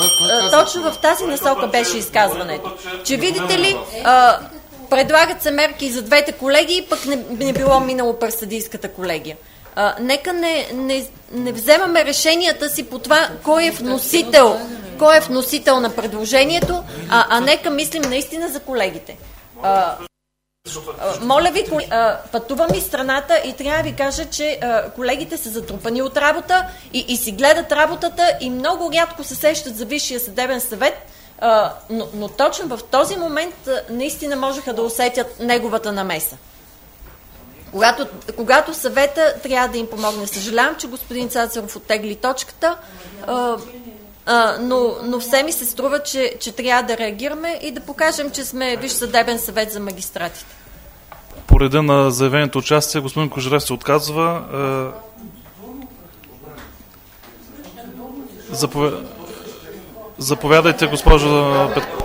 А, точно в тази насока беше изказването. Че видите ли, а, предлагат се мерки за двете колегии, пък не, не било минало през съдийската колегия. А, нека не, не, не вземаме решенията си по това кой е вносител, кой е вносител на предложението, а, а нека мислим наистина за колегите. А, а, моля ви, а, пътувам из страната и трябва да ви кажа, че а, колегите са затрупани от работа и, и си гледат работата и много рядко се сещат за Висшия съдебен съвет, а, но, но точно в този момент а, наистина можеха да усетят неговата намеса. Когато, когато съвета трябва да им помогне. Съжалявам, че господин Цацаров оттегли точката, а, а, но, но все ми се струва, че, че трябва да реагираме и да покажем, че сме Висш съдебен съвет за магистратите. По реда на заявеното участие, господин Кожерев се отказва. Заповед... Заповядайте, госпожо Петкова.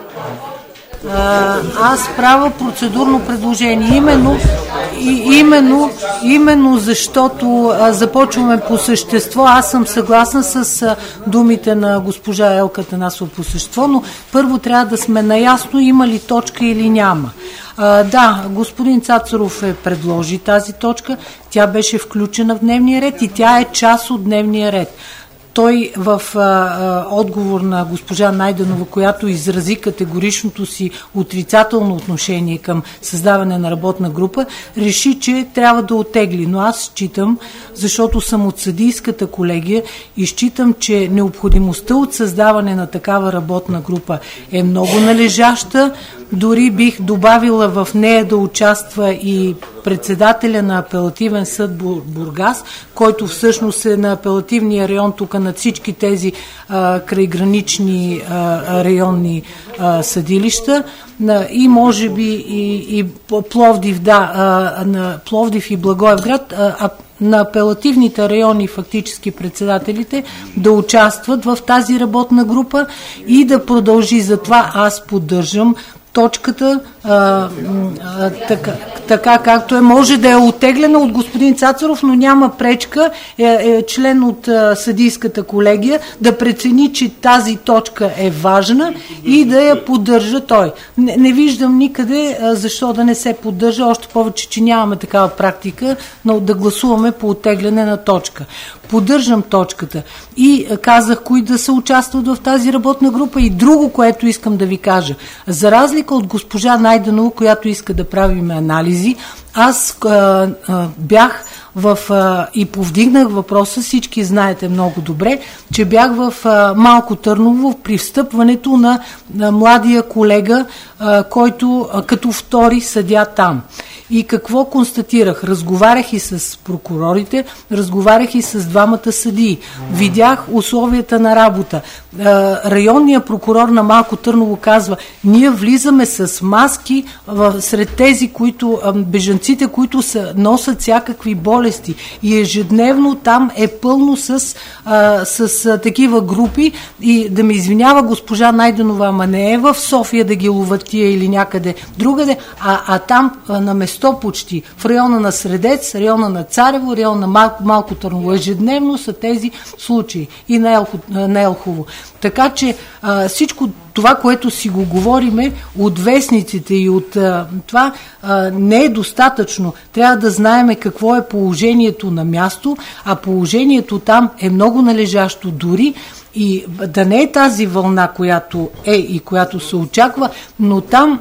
Аз правя процедурно предложение. Именно, и, именно, именно защото а, започваме по същество. Аз съм съгласна с а, думите на госпожа Елка Танасова по същество, но първо трябва да сме наясно има ли точка или няма. А, да, господин Цацаров е предложи тази точка. Тя беше включена в дневния ред и тя е част от дневния ред. Той в а, а, отговор на госпожа Найденова, която изрази категоричното си отрицателно отношение към създаване на работна група, реши, че трябва да оттегли. Но аз считам, защото съм от съдийската колегия и считам, че необходимостта от създаване на такава работна група е много належаща. Дори бих добавила в нея да участва и председателя на апелативен съд Бургас, който всъщност е на апелативния район тук над всички тези а, крайгранични а, районни а, съдилища на, и може би и, и Пловдив, да, а, на Пловдив и Благоевград, а, а, на апелативните райони фактически председателите да участват в тази работна група и да продължи. Затова аз поддържам точката а, а, така, така както е. Може да е оттеглена от господин Цацаров, но няма пречка е, е член от а, съдийската колегия да прецени, че тази точка е важна и да я поддържа той. Не, не виждам никъде а, защо да не се поддържа, още повече, че нямаме такава практика, но да гласуваме по оттегляне на точка. Поддържам точката и казах кои да се участват в тази работна група и друго, което искам да ви кажа. За разлика от госпожа Найденова, която иска да правим анализи, аз а, а, бях в, а, и повдигнах въпроса, всички знаете много добре, че бях в а, Малко Търново при встъпването на, на младия колега, а, който а, като втори съдия там. И какво констатирах? Разговарях и с прокурорите, разговарях и с двамата съдии. Видях условията на работа. Районният прокурор на Малко Търново казва, ние влизаме с маски в, сред тези, които, бежанците, които са, носят всякакви болести. И ежедневно там е пълно с, с, с такива групи. И да ме извинява госпожа Найденова, ама не е в София да ги ловат тия или някъде другаде, а, а там на место почти, в района на Средец, района на Царево, района на Малко, Малко Търново. Ежедневно са тези случаи и на, Елхо, на Елхово. Така че а, всичко това, което си го говориме от вестниците и от а, това а, не е достатъчно. Трябва да знаеме какво е положението на място, а положението там е много належащо дори и да не е тази вълна, която е и която се очаква, но там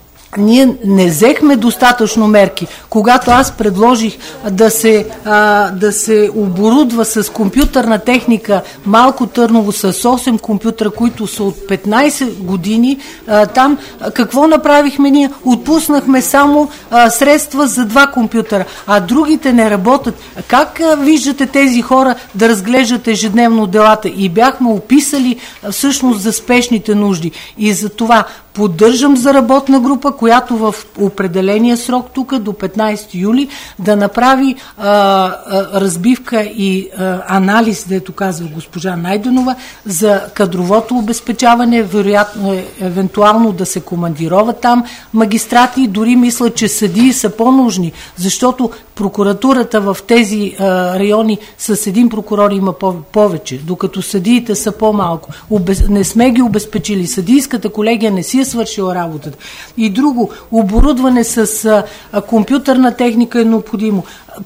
ние не взехме достатъчно мерки. Когато аз предложих да се, а, да се оборудва с компютърна техника Малко Търново с осем компютъра, които са от петнайсет години, а, там какво направихме ние? Отпуснахме само а, средства за два компютъра, а другите не работят. Как а, виждате тези хора да разглеждат ежедневно делата? И бяхме описали а, всъщност за спешните нужди. И за това поддържам за работна група, която в определения срок тук до петнайсети юли да направи а, а, разбивка и а, анализ, дето казва госпожа Найденова, за кадровото обезпечаване, вероятно е, евентуално да се командироват там магистрати, дори мисля, че съдии са по-нужни, защото прокуратурата в тези а, райони с един прокурор има повече, докато съдиите са по-малко. Обез... Не сме ги обезпечили. Съдийската колегия не си е свършила работата. И друго, оборудване с а, компютърна техника е необходимо.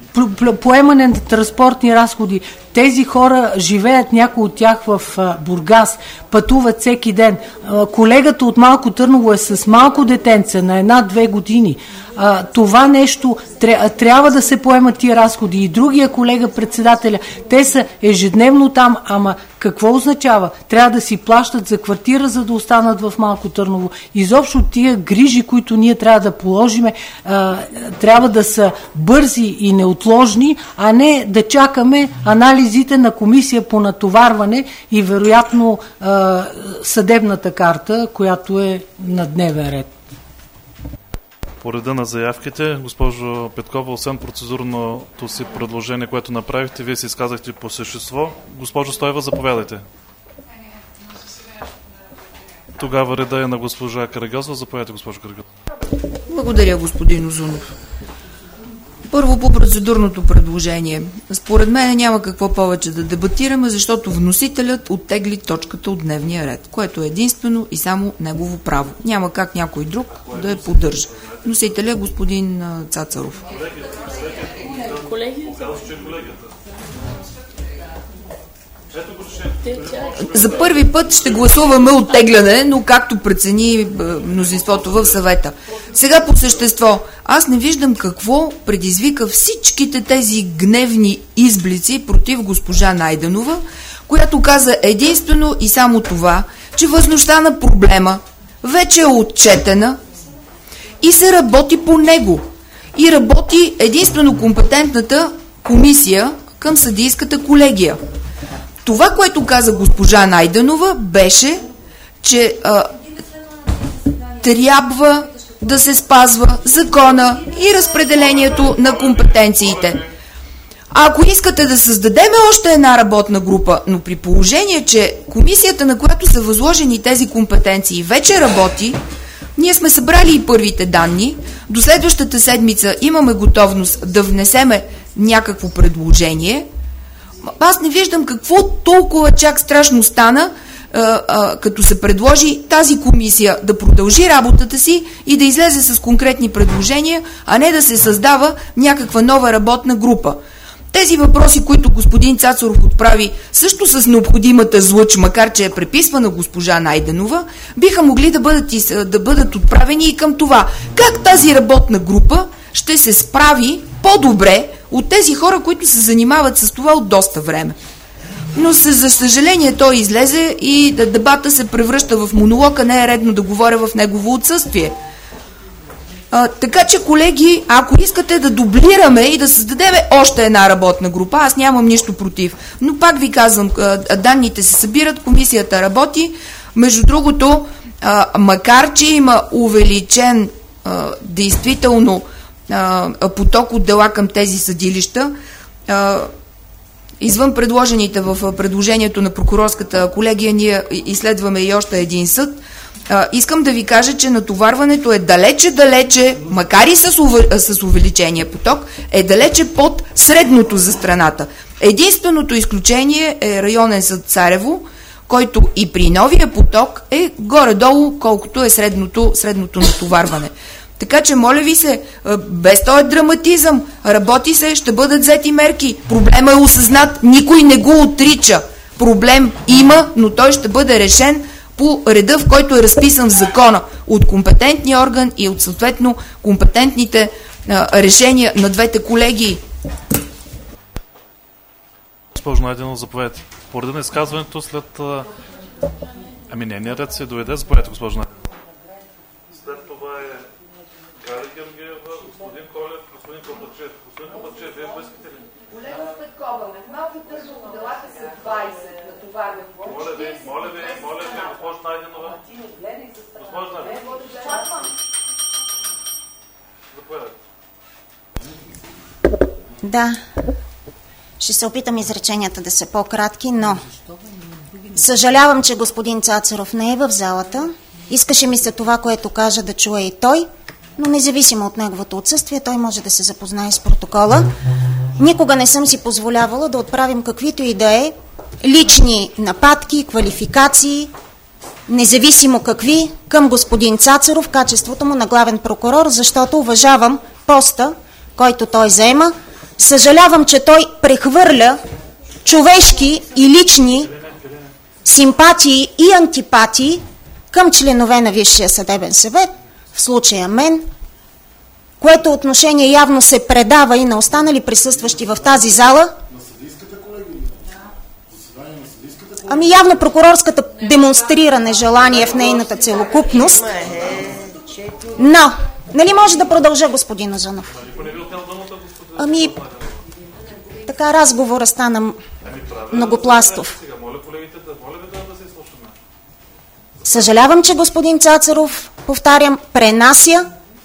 Поемане на транспортни разходи. Тези хора живеят, някои от тях в а, Бургас, пътуват всеки ден. А, колегата от Малко Търново е с малко детенце на една-две години. А, това нещо тря, трябва да се поемат тия разходи. И другия колега, председателя, те са ежедневно там, ама какво означава? Трябва да си плащат за квартира, за да останат в Малко Търново. Изобщо тия грижи, които ние трябва да положиме, а, трябва да са бързи и неотложни, а не да чакаме анализите на комисия по натоварване и вероятно а, съдебната карта, която е на дневен ред. По реда на заявките, госпожо Петкова, освен процедурното си предложение, което направихте, вие се изказахте по същество. Госпожо Стоева, заповядайте. Тогава реда е на госпожа Карагьосова. Заповядайте, госпожо Карагьосова. Благодаря, господин Узунов. Първо по процедурното предложение. Според мен няма какво повече да дебатираме, защото вносителят оттегли точката от дневния ред, което е единствено и само негово право. Няма как някой друг да я поддържа. Вносителя господин Цацаров. За първи път ще гласуваме оттегляне, но както прецени мнозинството в съвета. Сега по същество. Аз не виждам какво предизвика всичките тези гневни изблици против госпожа Найденова, която каза единствено и само това, че важността на проблема вече е отчетена и се работи по него. И работи единствено компетентната комисия към съдийската колегия. Това, което каза госпожа Найденова, беше, че а, трябва да се спазва закона и разпределението на компетенциите. А ако искате да създадем още една работна група, но при положение, че комисията, на която са възложени тези компетенции, вече работи, ние сме събрали и първите данни, до следващата седмица имаме готовност да внесеме някакво предложение. Аз не виждам какво толкова чак страшно стана, а, а, като се предложи тази комисия да продължи работата си и да излезе с конкретни предложения, а не да се създава някаква нова работна група. Тези въпроси, които господин Цацаров отправи също с необходимата злъч, макар че е преписвана госпожа Найденова, биха могли да бъдат, да бъдат отправени и към това. Как тази работна група ще се справи по-добре от тези хора, които се занимават с това от доста време. Но за съжаление той излезе и дебата се превръща в монолог, а не е редно да говоря в негово отсъствие. А, така че, колеги, ако искате да дублираме и да създадем още една работна група, аз нямам нищо против. Но пак ви казвам, данните се събират, комисията работи. Между другото, а, макар че има увеличен а, действително а, поток от дела към тези съдилища, а, извън предложените в предложението на прокурорската колегия, ние изследваме и още един съд. А, искам да ви кажа, че натоварването е далече-далече, макар и с, с увеличения поток, е далече под средното за страната. Единственото изключение е районен съд Царево, който и при новия поток е горе-долу, колкото е средното, средното натоварване. Така че, моля ви се, без този драматизъм, работи се, ще бъдат взети мерки. Проблема е осъзнат, никой не го отрича. Проблем има, но той ще бъде решен по реда, в който е разписан в закона от компетентния орган и от съответно компетентните а, решения на двете колегии. Госпожо Найденова, заповядайте. По реда на изказването след... Ами не, ред се доведе. Заповядайте, госпожо Найденова. След това е Галя Георгиева, господин Колев, господин Копачев. Господин Копачев, вие поискате ли? Колега Петкова, малко тържно делата са двайсет на това какво. Моля ви, моля ви, моля ви, госпожо Найденова. Госпожо Найденова. Заповядайте. Да. Ще се опитам изреченията да са по-кратки, но съжалявам, че господин Цацаров не е в залата. Искаше ми се това, което кажа, да чуе и той, но независимо от неговото отсъствие, той може да се запознае с протокола. Никога не съм си позволявала да отправим каквито и да е лични нападки, квалификации, независимо какви, към господин Цацаров в качеството му на главен прокурор, защото уважавам поста, който той заема. Съжалявам, че той прехвърля човешки и лични симпатии и антипатии към членове на Висшия съдебен съвет, в случая мен, което отношение явно се предава и на останали присъстващи в тази зала. Ами явно прокурорската демонстрира нежелание в нейната целокупност. Но, нали може да продължа, господин Озунов? Ами, така разговора стана многопластов. Съжалявам, че господин Цацаров, повтарям, пренася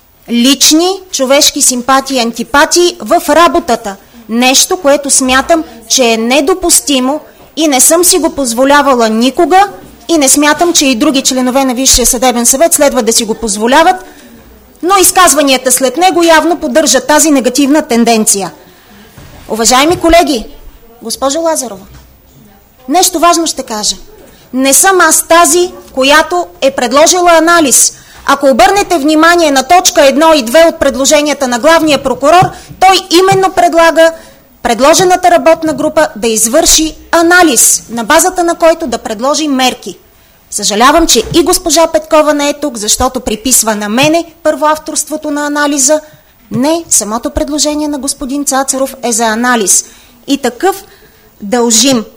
лични човешки симпатии и антипатии в работата. Нещо, което смятам, че е недопустимо и не съм си го позволявала никога и не смятам, че и други членове на Висшия съдебен съвет следва да си го позволяват, но изказванията след него явно поддържат тази негативна тенденция. Уважаеми колеги, госпожо Лазарова, нещо важно ще кажа. Не съм аз тази, която е предложила анализ. Ако обърнете внимание на точка едно и две от предложенията на главния прокурор, той именно предлага предложената работна група да извърши анализ, на базата на който да предложи мерки. Съжалявам, че и госпожа Петкова не е тук, защото приписва на мене първоавторството на анализа. Не, самото предложение на господин Цацаров е за анализ. И такъв дължим.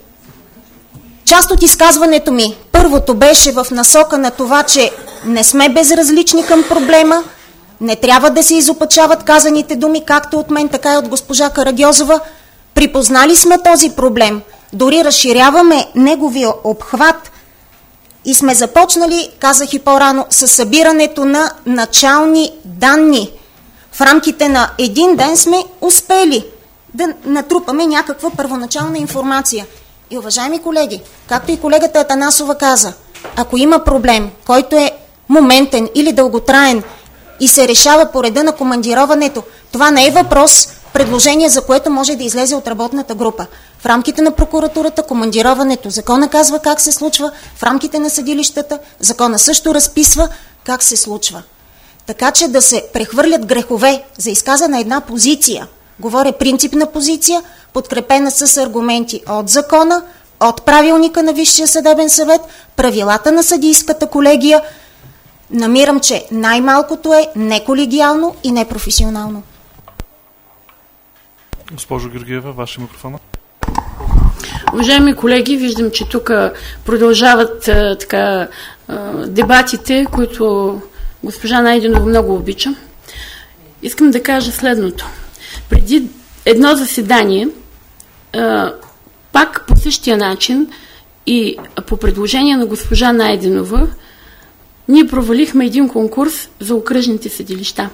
Част от изказването ми, първото беше в насока на това, че не сме безразлични към проблема, не трябва да се изопачават казаните думи, както от мен, така и от госпожа Карагьозова. Припознали сме този проблем, дори разширяваме неговия обхват и сме започнали, казах и по-рано, с събирането на начални данни. В рамките на един ден сме успели да натрупаме някаква първоначална информация. И, уважаеми колеги, както и колегата Атанасова каза, ако има проблем, който е моментен или дълготраен и се решава по реда на командироването, това не е въпрос, предложение, за което може да излезе от работната група. В рамките на прокуратурата, командироването, закона казва как се случва, в рамките на съдилищата, закона също разписва как се случва. Така че да се прехвърлят грехове за изказана една позиция, говоря принципна позиция, подкрепена с аргументи от закона, от правилника на Висшия съдебен съвет, правилата на съдийската колегия, намирам, че най-малкото е неколегиално и непрофесионално. Госпожо Георгиева, вашия микрофон. Уважаеми колеги, виждам, че тук продължават а, така, а, дебатите, които госпожа Найденова много обича. Искам да кажа следното. Преди едно заседание, а, пак по същия начин и по предложение на госпожа Найденова, ние провалихме един конкурс за окръжните съдилища.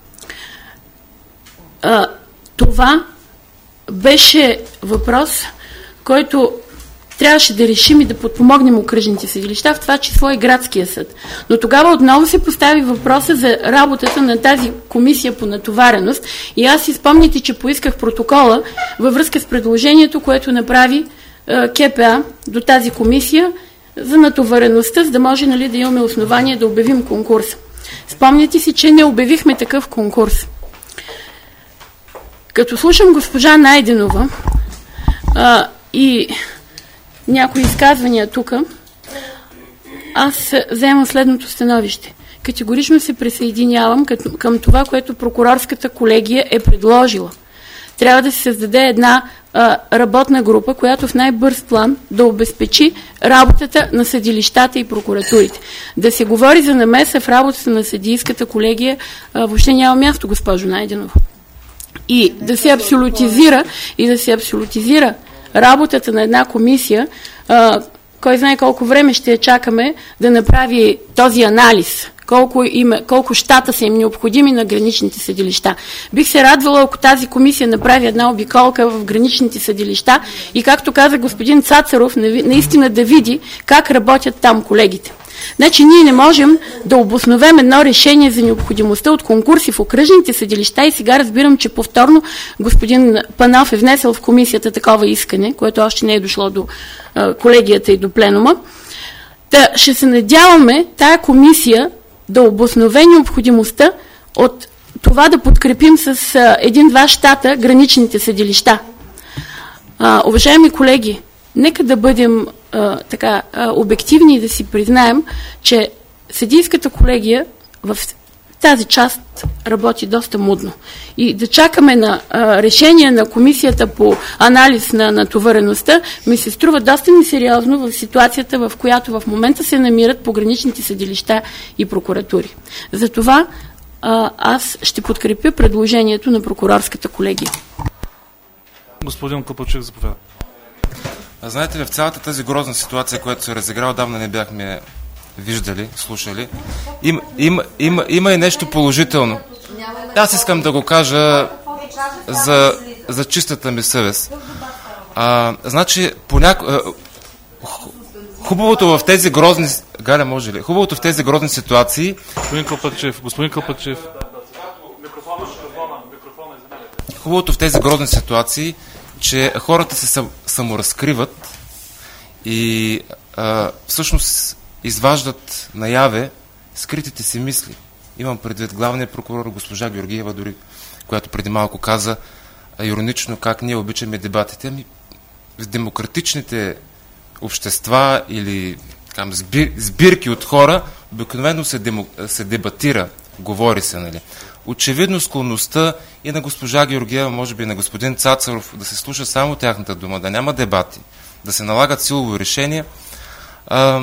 А, това беше въпрос, който трябваше да решим и да подпомогнем окръжните съдилища, в това число и градския съд. Но тогава отново се постави въпроса за работата на тази комисия по натовареност и аз си спомните, че поисках протокола във връзка с предложението, което направи е, КПА до тази комисия за натовареността, за да може, нали, да имаме основание да обявим конкурс. Спомняте си, че не обявихме такъв конкурс. Като слушам госпожа Найденова а, и някои изказвания тук, аз вземам следното становище. Категорично се присъединявам към, към това, което прокурорската колегия е предложила. Трябва да се създаде една а, работна група, която в най-бърз план да обезпечи работата на съдилищата и прокуратурите. Да се говори за намеса в работата на съдийската колегия а, въобще няма място, госпожо Найденова. И да се абсолютизира и да се абсолютизира работата на една комисия, а, кой знае колко време ще я чакаме да направи този анализ, колко, има, колко щата са им необходими на граничните съдилища. Бих се радвала, ако тази комисия направи една обиколка в граничните съдилища и, както каза господин Цацаров, наистина да види как работят там колегите. Значи ние не можем да обосновем едно решение за необходимостта от конкурси в окръжните съдилища и сега разбирам, че повторно господин Панов е внесъл в комисията такова искане, което още не е дошло до а, колегията и до пленума. Та ще се надяваме тая комисия да обоснове необходимостта от това да подкрепим с а, един-два щата граничните съдилища. А, уважаеми колеги, нека да бъдем а, така а, обективни и да си признаем, че съдийската колегия в тази част работи доста мудно. И да чакаме на а, решение на комисията по анализ на натовареността ми се струва доста несериозно в ситуацията, в която в момента се намират пограничните съдилища и прокуратури. Затова а, аз ще подкрепя предложението на прокурорската колегия. Господин Кълпачев, заповядайте. Знаете ли, в цялата тази грозна ситуация, която се разигра, отдавна не бяхме виждали, слушали. Им, има, има, има и нещо положително. Аз искам да го кажа за, за чистата ми съвест. А, значи, поняко... Хубавото в тези грозни... Галя, може ли? Хубавото в тези грозни ситуации... Господин Кълпачев, господин Кълпачев. Хубавото в тези грозни ситуации, че хората се саморазкриват и а, всъщност изваждат наяве скритите си мисли. Имам предвид главния прокурор госпожа Георгиева, дори, която преди малко каза а, иронично как ние обичаме дебатите. Ами, в демократичните общества или там, сбир, сбирки от хора обикновено се, демо, се дебатира, говори се, нали. Очевидно склонността и на госпожа Георгиева, може би и на господин Цацаров, да се слуша само тяхната дума, да няма дебати, да се налагат силови решения, а,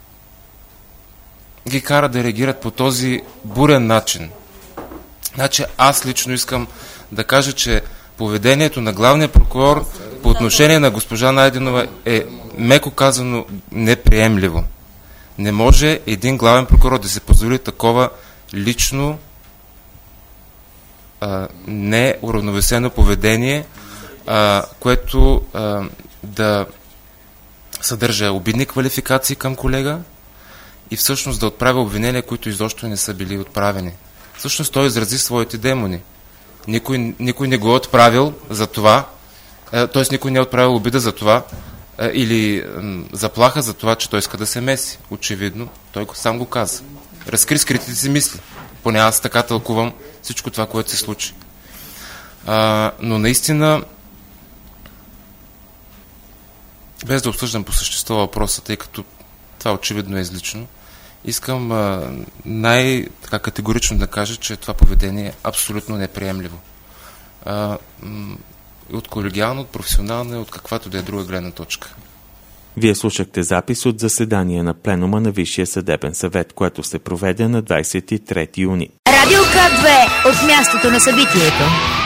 ги кара да реагират по този бурен начин. Значи аз лично искам да кажа, че поведението на главния прокурор по отношение на госпожа Найденова е, меко казано, неприемливо. Не може един главен прокурор да се позволи такова лично а, неуравновесено поведение, а, което а, да съдържа обидни квалификации към колега и всъщност да отправя обвинения, които изобщо не са били отправени. Всъщност той изрази своите демони. Никой, никой не го е отправил за това, т.е. никой не е отправил обида за това а, или м, заплаха за това, че той иска да се меси. Очевидно, той сам го каза. Разкри скритите си мисли. Поне аз така тълкувам всичко това, което се случи. А, но наистина, без да обсъждам по същество въпроса, тъй като това очевидно е излично, искам а, най-категорично да кажа, че това поведение е абсолютно неприемливо. А, м- и от колегиална, от професионална и от каквато да е друга гледна точка. Вие слушахте запис от заседание на пленума на Висшия съдебен съвет, което се проведе на двадесет и трети юни. Радио К две от мястото на събитието.